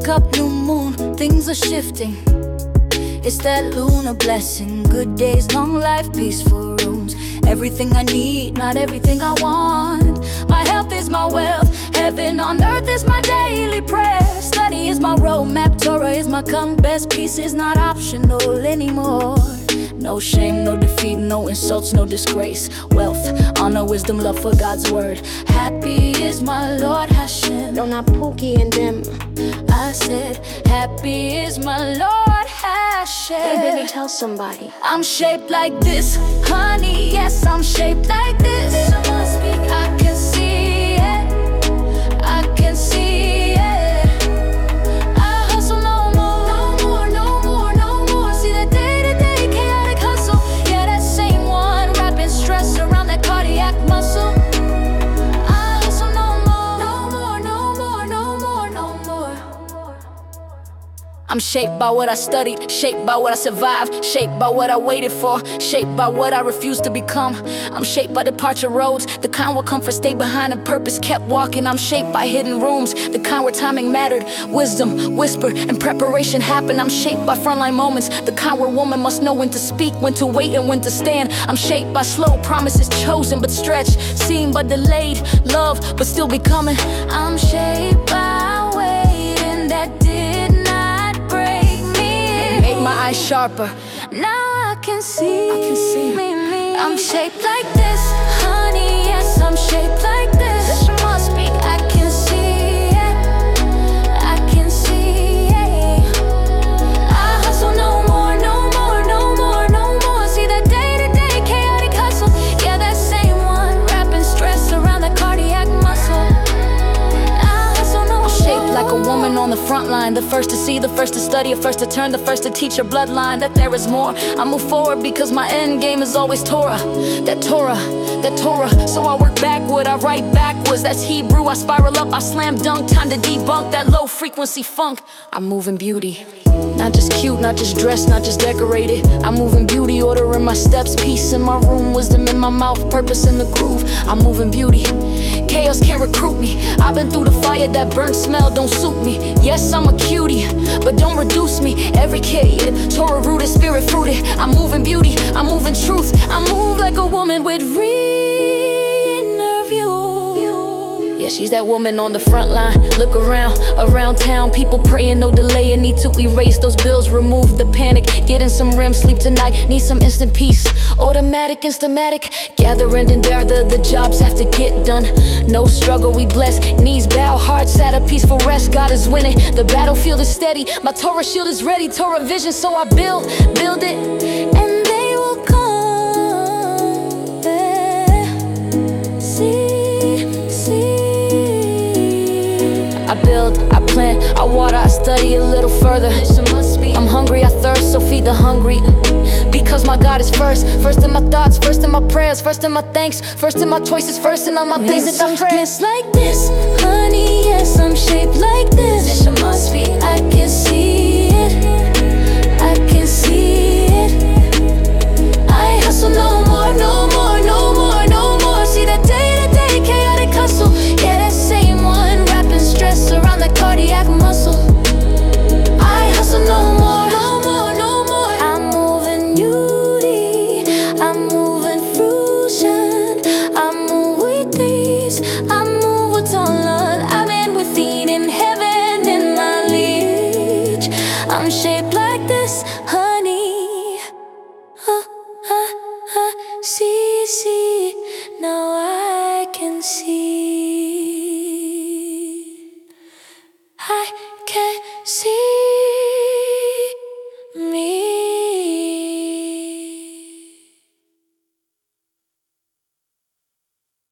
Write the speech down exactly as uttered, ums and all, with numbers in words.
wake up, new moon, things are shifting. It's that lunar blessing. Good days, long life, peaceful rooms. Everything I need, not everything I want. My health is my wealth, heaven on earth is my daily prayer. Study is my roadmap, Torah is my compass. Peace is not optional anymore. No shame, no defeat, no insults, no disgrace. Wealth, honor, wisdom, love for God's word. Happy is my Lord Hashem. No, not Pookie and them. I said, happy is my Lord Hashem. Hey baby, tell somebody. I'm shaped like this, honey, yes, I'm shaped like this. I must be, I can see it, I can see it. I hustle no more, no more, no more, no more. See that day-to-day chaotic hustle. Yeah, that same one, wrapping stress around that cardiac muscle. I hustle no more, no more, no more, no more, no more. I'm shaped by what I studied, shaped by what I survived, shaped by what I waited for, shaped by what I refused to become. I'm shaped by departure roads, the kind where comfort stayed behind and purpose kept walking. I'm shaped by hidden rooms, the kind where timing mattered, wisdom, whisper, and preparation happened. I'm shaped by frontline moments, the kind where woman must know when to speak, when to wait, and when to stand. I'm shaped by slow promises, chosen but stretched, seen but delayed, love but still becoming. I'm shaped by waiting that did not break me. Made my eyes sharper. Now I can see, I can see me, me. I'm shaped like this, honey, yes, I'm shaped like this. This must be, I can see it, I can see it. I hustle no more, no more, no more, no more. See that day-to-day chaotic hustle. Yeah, that same one, wrapping stress around that cardiac muscle. I hustle no more. I'm shaped like a woman on the front line, the first to see, the first to study, the first to turn, the first to teach her bloodline that there is more. I move forward because my end game is always Torah. That Torah, that Torah. So I work backward, I write backwards. That's Hebrew, I spiral up, I slam dunk. Time to debunk that low frequency funk. I move in beauty, not just cute, not just dressed, not just decorated. I move in beauty, order in my steps, peace in my room, wisdom in my mouth, purpose in the groove. I move in beauty, chaos can't recruit me. I've been through the fire, that burnt smell don't suit me. Yes, I'm a cutie, but don't reduce me. Every kid, Torah rooted, spirit fruited. I move in beauty, I move in truth. I move like a woman with inner view. Yeah, she's that woman on the front line. Look around, around town, people praying, no delay. I need to erase those bills, remove the panic. Get in some R E M sleep tonight, need some instant peace. Automatic, instamatic, gathering and gather, the jobs have to get done. No struggle, we blessed, knees bow, hearts at a peaceful rest. God is winning, the battlefield is steady. My Torah shield is ready, Torah vision, so I build, build it, and they will come there. See, see. I build, I plant, I water, I study a little further. I'm hungry, I thirst, so feed the hungry. Because my God is first, first in my thoughts, first in my prayers, first in my thanks, first in my choices, first in all my things that I pray. It's like this, honey, yes, I'm shaped like this. It must be, I can see it, I can see it. I hustle no more, no more, no more, no more. See that day-to-day chaotic hustle. Yeah, that same one, wrapping stress around that cardiac muscle. I hustle no more, no more, no more. I'm moving beauty, I'm moving fruition, I move with these, I move with all Lord. I've been with Eden, heaven in my reach. I'm shaped like this, huh?